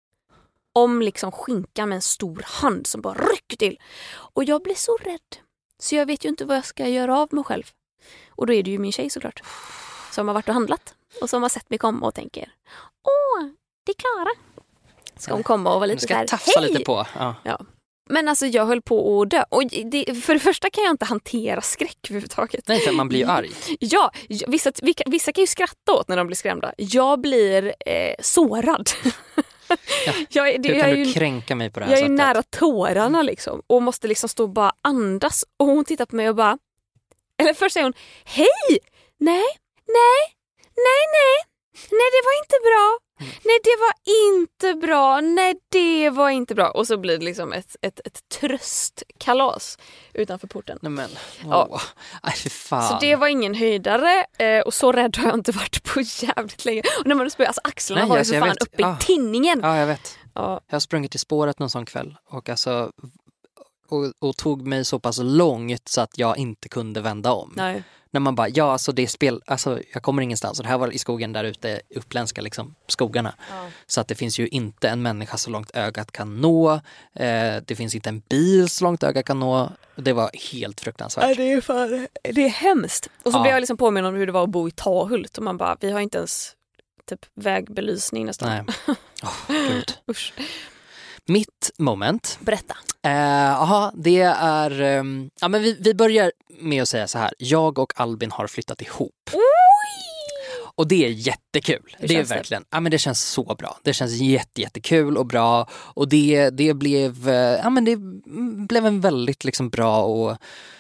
Om liksom skinkan med en stor hand som bara rycker till. Och jag blir så rädd. Så jag vet ju inte vad jag ska göra av mig själv. Och då är det ju min tjej såklart. Som har varit och handlat. Och som har sett mig komma och tänker, åh, det är Klara. Ska hon komma och vara lite ska så här, tafsa hej! lite på. Ja. Ja. Men alltså jag höll på att dö. Och det, för det första kan jag inte hantera skräck överhuvudtaget. Nej, för man blir ju arg. Ja, vissa, vissa kan ju skratta åt när de blir skrämda. Jag blir eh, sårad. Ja. jag, det, Hur kan jag du ju, kränka mig på det här jag är sättet? ju nära tårarna liksom. Och måste liksom stå och bara andas. Och hon tittar på mig och bara... Eller först säger hon, hej! Nej, nej, nej, nej. nej det var inte bra. Nej det var inte bra. Nej det var inte bra. Och så blir det liksom ett, ett, ett tröstkalas utanför porten. Nej men, åh. Ja. Aj, för fan. Så det var ingen höjdare eh, och så rädd har jag inte varit på jävligt länge. Och när man spöar, alltså axlarna Nej, var ju alltså, så jag fan vet. uppe Ja. i tinningen. Ja, jag vet. Ja. Jag har sprungit i spåret någon sån kväll och alltså och, och tog mig så pass långt så att jag inte kunde vända om. Nej. När man bara, ja alltså det är spel, alltså jag kommer ingenstans. Och det här var i skogen där ute, uppländska liksom, skogarna. Ja. Så att det finns ju inte en människa så långt ögat kan nå. Eh, det finns inte en bil så långt ögat kan nå. Det var helt fruktansvärt. Ja, det är fan, det är hemskt. Och så Ja. blev jag liksom påminn om hur det var att bo i Tahult. Och man bara, vi har inte ens typ vägbelysning nästan. Nej. Oh, gud. Usch. Mitt moment. Berätta. Jaha, uh, det är... Um, ja, men vi, vi börjar med att säga så här. Jag och Albin har flyttat ihop. Oj! Och det är jättekul. Hur Det är känns det? verkligen, ja men det känns så bra. Det känns jätte, jättekul och bra. Och det, det blev, ja men det blev en väldigt liksom bra och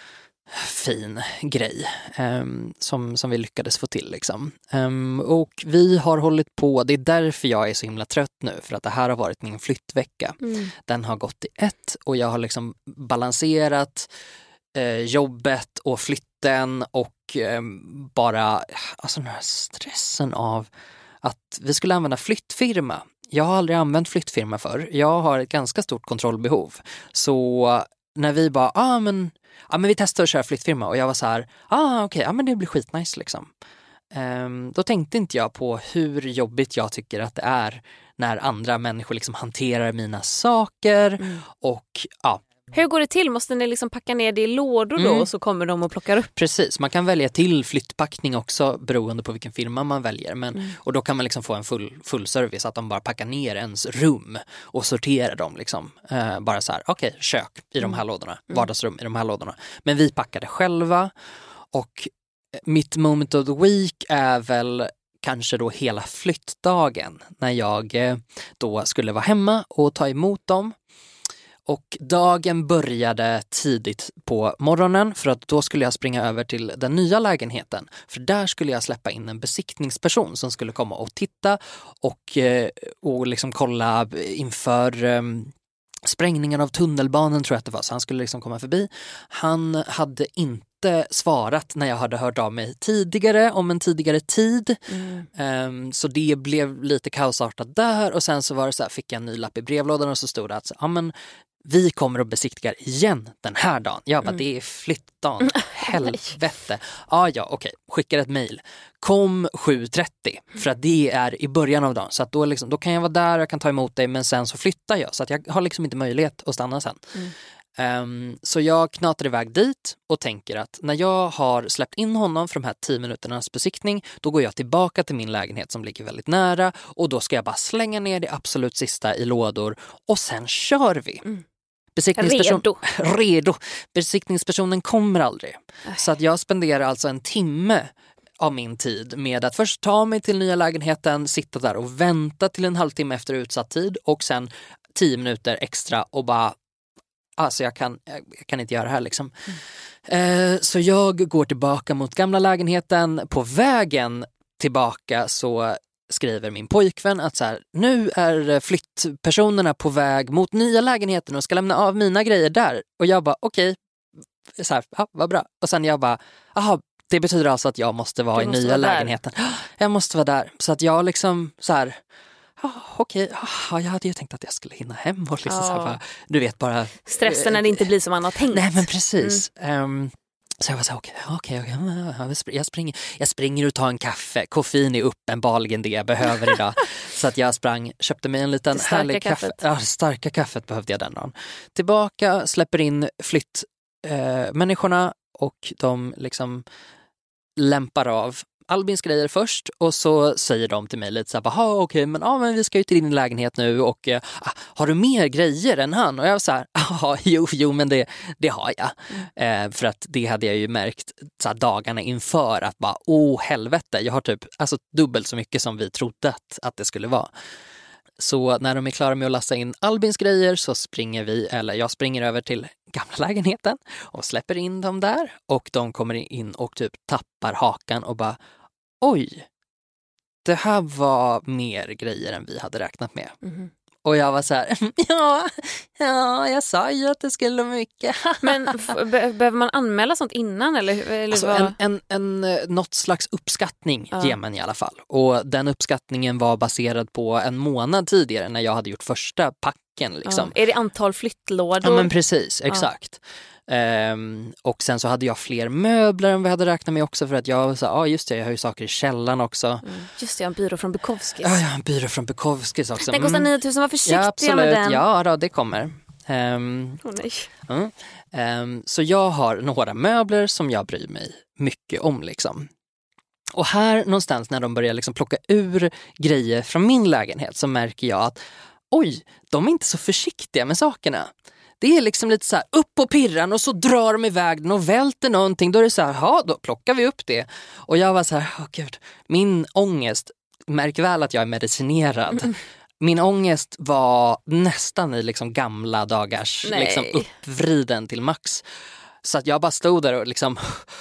fin grej um, som, som vi lyckades få till liksom. Um, och vi har hållit på, det är därför jag är så himla trött nu, för att det här har varit min flyttvecka. Mm. Den har gått i ett och jag har liksom balanserat eh, jobbet och flytten och eh, bara alltså den här stressen av att vi skulle använda flyttfirma. Jag har aldrig använt flyttfirma förr. Jag har ett ganska stort kontrollbehov. Så när vi bara, ah, men, ah, men vi testar att köra flyttfirma och jag var så här, ah okej, okay, ah, men det blir skitnice liksom. Um, då tänkte inte jag på hur jobbigt jag tycker att det är när andra människor liksom hanterar mina saker Mm. och ja. Hur går det till? Måste ni liksom packa ner det i lådor då Mm. och så kommer de och plockar upp? Precis, man kan välja till flyttpackning också beroende på vilken firma man väljer. Men, Mm. och då kan man liksom få en full, full service att de bara packar ner ens rum och sorterar dem liksom. Eh, bara så här, okej, okay, kök i de här lådorna, vardagsrum i de här lådorna. Men vi packade själva och mitt moment of the week är väl kanske då hela flyttdagen när jag eh, då skulle vara hemma och ta emot dem. Och dagen började tidigt på morgonen för att då skulle jag springa över till den nya lägenheten. För där skulle jag släppa in en besiktningsperson som skulle komma och titta och, och liksom kolla inför um, sprängningen av tunnelbanan tror jag att det var. Så han skulle liksom komma förbi. Han hade inte svarat när jag hade hört av mig tidigare om en tidigare tid. Mm. Um, så det blev lite kaosartat där och sen så var det så här, fick jag en ny lapp i brevlådan och så stod det att ja men vi kommer att besiktiga igen den här dagen. Jag bara, mm. det är flyttdagen. Helvete. Ah, ja, okej. Skickar ett mejl. Kom sju trettio. För att det är i början av dagen. Så att då, liksom, då kan jag vara där, jag kan ta emot dig. Men sen så flyttar jag. Så att jag har liksom inte möjlighet att stanna sen. Mm. Um, så jag knatar iväg dit och tänker att när jag har släppt in honom för de här tio minuternas besiktning, då går jag tillbaka till min lägenhet som ligger väldigt nära. Och då ska jag bara slänga ner det absolut sista i lådor. Och sen kör vi. Mm. Besiktningsperson... Redo. Redo. Besiktningspersonen kommer aldrig. Äh. Så att jag spenderar alltså en timme av min tid med att först ta mig till nya lägenheten, sitta där och vänta till en halvtimme efter utsatt tid och sen tio minuter extra och bara alltså jag kan, jag kan inte göra det här liksom. Mm. Eh, så jag går tillbaka mot gamla lägenheten. På vägen tillbaka så skriver min pojkvän att så här, nu är flyttpersonerna på väg mot nya lägenheten och ska lämna av mina grejer där. Och jag bara, okej, okay. Så här, ja, vad bra. Och sen jag bara, aha, det betyder alltså att jag måste vara du i måste nya vara lägenheten. Där. Jag måste vara där. Så att jag liksom så här, ah, okej, okay. ah, jag hade ju tänkt att jag skulle hinna hem och liksom ja. så här, bara, du vet bara. Stressen när det inte blir som man har tänkt. Nej men precis. Mm. Um, Så jag var så här, okej, okej, okej, jag springer, jag springer och tar en kaffe. Koffein är uppenbarligen det jag behöver idag. Så att jag sprang, köpte mig en liten härlig kaffe. Ja, det starka kaffet behövde jag den dagen. Tillbaka, släpper in flyttmänniskorna eh, och de liksom lämpar av Albins grejer först och så säger de till mig lite så här, jaha okej okay, men, ja, men vi ska ju till din lägenhet nu och äh, har du mer grejer än han? Och jag var så här, ja jo, jo men det, det har jag. Mm. Eh, för att det hade jag ju märkt så här, dagarna inför att bara, åh helvete, jag har typ alltså, dubbelt så mycket som vi trodde att, att det skulle vara. Så när de är klara med att lasta in Albins grejer så springer vi, eller jag springer över till gamla lägenheten och släpper in dem där och de kommer in och typ tappar hakan och bara oj, det här var mer grejer än vi hade räknat med. Mm. Och jag var så här, ja, ja, jag sa ju att det skulle mycket. Men f- be- behöver man anmäla sånt innan? Eller, eller Alltså vad? en, en, en, något slags uppskattning Ja. ger man i alla fall. Och den uppskattningen var baserad på en månad tidigare när jag hade gjort första packen. Liksom. Ja. Är det antal flyttlådor? Ja men precis, Ja. exakt. Um, och sen så hade jag fler möbler än vi hade räknat med också, för att jag sa, ja ah, just det, jag har ju saker i källaren också. Mm. Just det, jag har en byrå från Bukowskis. Ja, jag har en byrå från Bukowskis också. Den kostar Mm. nio tusen, var försiktiga Ja, absolut. med den. Ja, då, det kommer. Um, Oh, nej. mm. um, så jag har några möbler som jag bryr mig mycket om liksom. Och här någonstans när de börjar liksom plocka ur grejer från min lägenhet så märker jag att oj, de är inte så försiktiga med sakerna. Det är liksom lite så här upp på pirran och så drar de iväg den och välter någonting. Då är det så här, ja då plockar vi upp det. Och jag var så här, åh gud, min ångest, märk väl att jag är medicinerad. Mm. Min ångest var nästan i liksom gamla dagars liksom uppvriden till max. Så att jag bara stod där och liksom...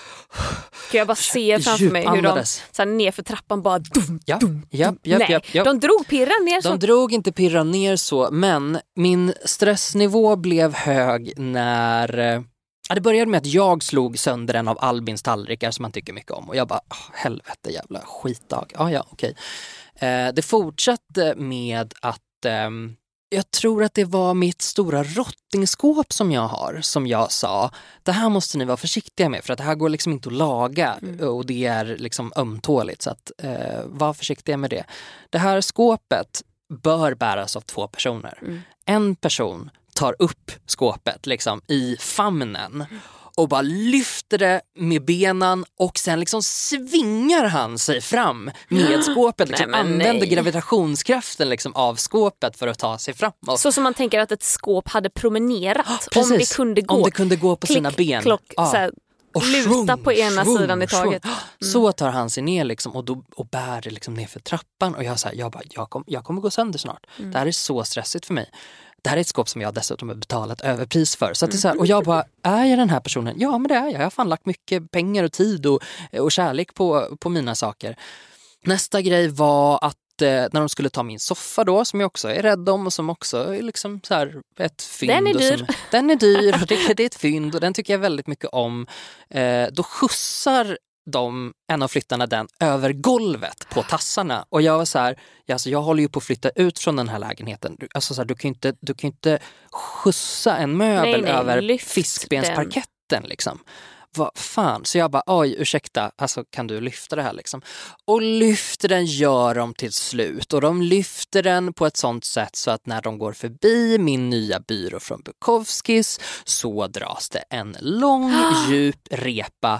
Kan jag bara se framför mig hur de så här, ner för trappan bara... Dum, ja, dum, ja, dum. ja, Nej, ja, ja. de drog pirran ner så. De drog inte pirran ner så, men min stressnivå blev hög när... Ja, det började med att jag slog sönder en av Albins tallrikar som man tycker mycket om. Och jag bara, oh, helvete jävla skitdag. Ah, ja, okej. Eh, det fortsatte med att... Eh, jag tror att det var mitt stora rottingskåp som jag har, som jag sa, det här måste ni vara försiktiga med för att det här går liksom inte att laga mm. och det är liksom ömtåligt, så att eh, var försiktiga med det. Det här skåpet bör bäras av två personer. Mm. En person tar upp skåpet liksom i famnen och bara lyfter det med benen och sen liksom svingar han sig fram med skåpet. Liksom nej, använder nej. gravitationskraften liksom av skåpet för att ta sig framåt. Så som man tänker att ett skåp hade promenerat. Ja, om det kunde gå. Om det kunde gå på Klick, sina ben. Klock, ja. så här, och luta sjung, på ena sjung, sidan i taget. Mm. Så tar han sig ner liksom och, då, och bär det liksom ner för trappan. Och jag, så här, jag, bara, jag, kom, jag kommer gå sönder snart. Mm. Det här är så stressigt för mig. Det här är ett skåp som jag dessutom har betalat överpris för. Så att det är så här, och jag bara, är jag den här personen? Ja, men det är jag. Jag har fan lagt mycket pengar och tid och, och kärlek på, på mina saker. Nästa grej var att eh, när de skulle ta min soffa då, som jag också är rädd om och som också är liksom så här ett fynd. Den är dyr. Som, den är dyr och det, det är ett fynd och den tycker jag väldigt mycket om. Eh, då skjutsar de, en av flyttarna den över golvet på tassarna och jag var så här, ja, alltså jag håller ju på att flytta ut från den här lägenheten, du, alltså så här, du kan ju inte, du kan inte skjutsa en möbel nej, nej, över fiskbensparketten liksom. Vad fan, så jag bara, oj ursäkta, alltså kan du lyfta det här liksom? Och lyfter den gör de till slut och de lyfter den på ett sånt sätt så att när de går förbi min nya byrå från Bukowskis så dras det en lång djup repa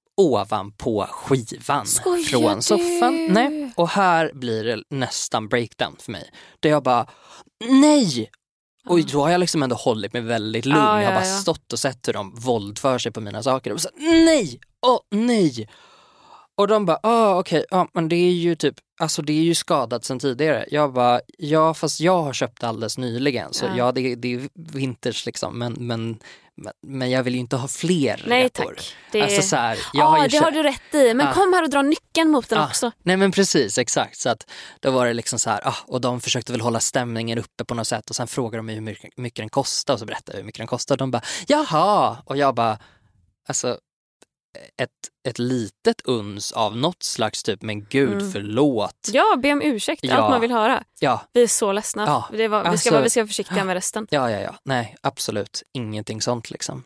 ovanpå skivan. Skojar från soffan. Du? Nej. Och här blir det nästan breakdown för mig. Där jag bara, nej! Och då har jag liksom ändå hållit mig väldigt lugn. Ah, ja, jag har bara ja. stått och sett hur de våldför sig på mina saker. Och så, nej! Åh, oh, nej! Och de bara, ah, okej, okay. ja, men det är ju typ, alltså det är ju skadat sedan tidigare. Jag bara, ja fast jag har köpt alldeles nyligen. Så ja, ja det, det är vinters liksom, men, men, men jag vill ju inte ha fler nej, repor. Tack. Det... Alltså så här, jag ah, har ju det köpt... har du rätt i, men ah. kom här och dra nyckeln mot den ah. också. Nej men precis, exakt. Så att då var det liksom så här, ah, och de försökte väl hålla stämningen uppe på något sätt. Och sen frågade de mig hur mycket, mycket den kostar och så berättade jag hur mycket den kostar. Och de bara, jaha! Och jag bara, alltså... Ett, ett litet uns av något slags typ, men gud mm. förlåt. Ja, be om ursäkt, ja. allt man vill höra. Ja. Vi är så ledsna. Ja. Det var, vi, ska alltså, vara, vi ska vara försiktiga med resten. Ja, ja, ja. Nej, absolut. Ingenting sånt liksom.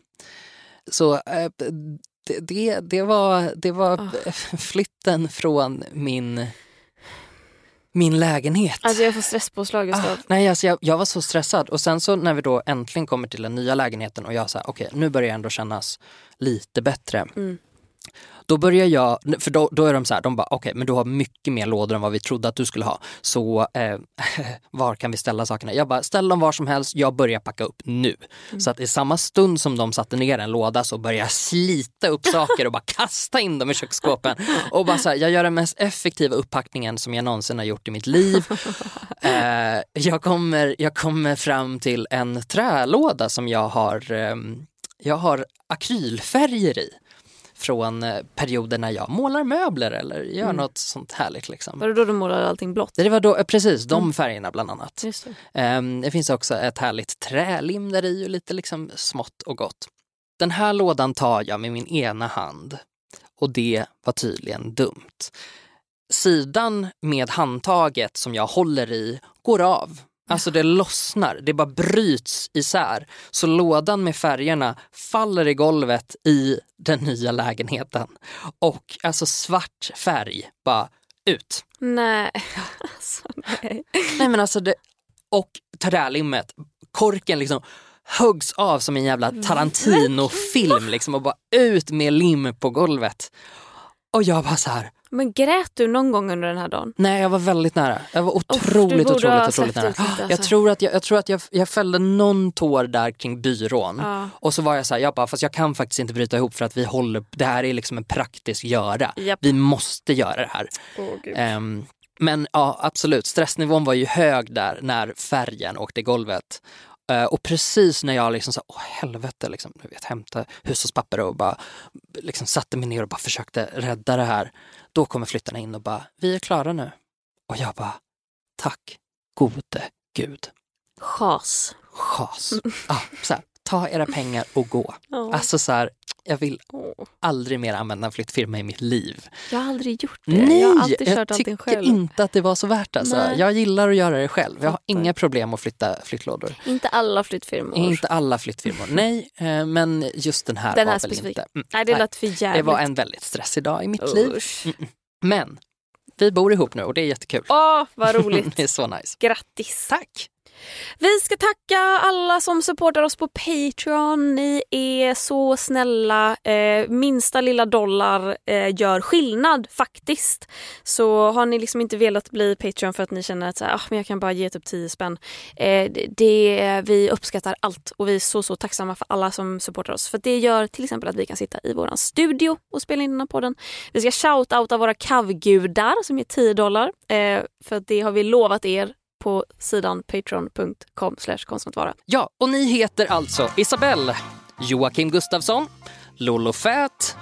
Så äh, det, det, det var, det var oh. flytten från min... Min lägenhet. Alltså jag får stresspåslag just ah, nej, alltså jag, jag var så stressad. Och sen så när vi då äntligen kommer till den nya lägenheten och jag sa okej, okay, nu börjar jag ändå kännas lite bättre. Mm. Då börjar jag, för då, då är de så här, de bara okej, okay, men du har mycket mer lådor än vad vi trodde att du skulle ha. Så eh, var kan vi ställa sakerna? Jag bara, ställ dem var som helst, jag börjar packa upp nu. Mm. Så att i samma stund som de satte ner en låda så börjar jag slita upp saker och bara kasta in dem i köksskåpen. Och bara så här, jag gör den mest effektiva upppackningen som jag någonsin har gjort i mitt liv. eh, jag, kommer, jag kommer fram till en trälåda som jag har, eh, jag har akrylfärger i. från perioder när jag målar möbler eller gör Mm. något sånt härligt. Liksom. Var det då du målade allting blått? Det var då, precis, de Mm. färgerna bland annat. Just det. Um, det finns också ett härligt trälim där i och lite liksom smått och gott. Den här lådan tar jag med min ena hand och det var tydligen dumt. Sidan med handtaget som jag håller i går av. Alltså det lossnar, det bara bryts isär. Så lådan med färgerna faller i golvet i den nya lägenheten. Och alltså svart färg bara ut. Nej, alltså nej. Nej men alltså det, och trälimmet, korken liksom huggs av som en jävla Tarantino-film liksom och bara ut med lim på golvet. Och jag bara så här. Men grät du någon gång under den här dagen? Nej, jag var väldigt nära. Jag var otroligt, oh, otroligt, otroligt nära. Lite, alltså. Jag tror att jag, jag tror att jag, jag fällde någon tår där kring byrån. Ja. Och så var jag så här, jag bara, fast jag kan faktiskt inte bryta ihop för att vi håller, det här är liksom en praktisk göra. Japp. Vi måste göra det här. Åh, Gud. Um, men ja, absolut. Stressnivån var ju hög där när färgen åkte i golvet. Uh, och precis när jag liksom sa, åh helvete, liksom, du vet, hämta hushållspapper och bara liksom satte mig ner och bara försökte rädda det här. Då kommer flyttarna in och bara, vi är klara nu. Och jag bara, tack gode Gud. Chas. Chas. Ah, så här, ta era pengar och gå. Oh. Alltså så här, jag vill Oh. aldrig mer använda en flyttfirma i mitt liv. Jag har aldrig gjort det. Nej, jag har alltid jag kört allting tycker själv. inte att det var så värt. Alltså. Nej. Jag gillar att göra det själv. Jag har Fattar. inga problem att flytta flyttlådor. Inte alla flyttfirmor. Inte alla flyttfirmor, nej. eh, Men just den här Den här var väl specifik. inte. Mm, Nej, det lät för jävligt. det var en väldigt stressig dag i mitt liv. Usch. Mm. Men vi bor ihop nu och det är jättekul. Åh, vad roligt. Det är så nice. Grattis. Tack! Vi ska tacka alla som supportar oss på Patreon. Ni är så snälla. Eh, minsta lilla dollar eh, gör skillnad faktiskt. Så har ni liksom inte velat bli Patreon för att ni känner att så här, ah, men jag kan bara ge typ tio spänn. Eh, det, vi uppskattar allt och vi är så så tacksamma för alla som supportar oss. För det gör till exempel att vi kan sitta i våran studio och spela in den här podden. Vi ska shout-outa våra kavgudar som är tio dollar. Eh, för det har vi lovat er på sidan patreon punkt com slash konstnärsvara. Ja, och ni heter alltså Isabelle, Joakim Gustafsson, Lollo Fät,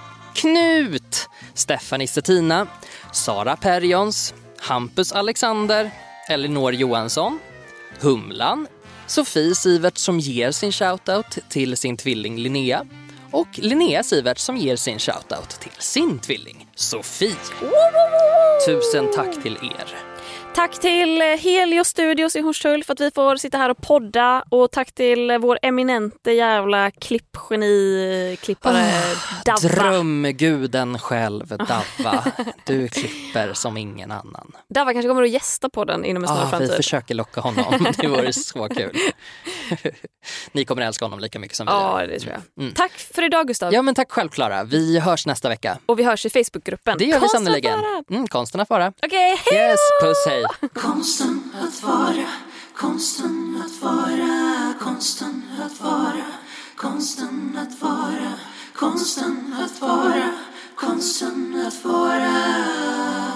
Knut, Stefanie Stettina, Sara Perjons, Hampus Alexander, Elinor Johansson, Humlan, Sofie Sivert som ger sin shoutout till sin tvilling Linnea och Linnea Sivert som ger sin shoutout till sin tvilling Sofie. Tusen tack till er. Tack till Helio Studios i Hornstull för att vi får sitta här och podda. Och tack till vår eminente jävla klippgeni-klippare oh, Davva. Drömguden själv, Davva. Du klipper som ingen annan. Davva kanske kommer att gästa på den inom en snar ah, framtid. Vi försöker locka honom. Det vore så kul. Ni kommer älska honom lika mycket som vi Ja, gör. det tror jag. Mm. Tack för idag, Gustav. Ja, men tack själv, Klara. Vi hörs nästa vecka. Och vi hörs i Facebookgruppen. Det gör vi Konsten sannoliken. att vara. Mm, konsten att vara. Okej, okay, hej Yes, puss, hej. Konsten att vara, konsten att vara, konsten att vara, konsten att vara, konsten att vara, konsten att vara.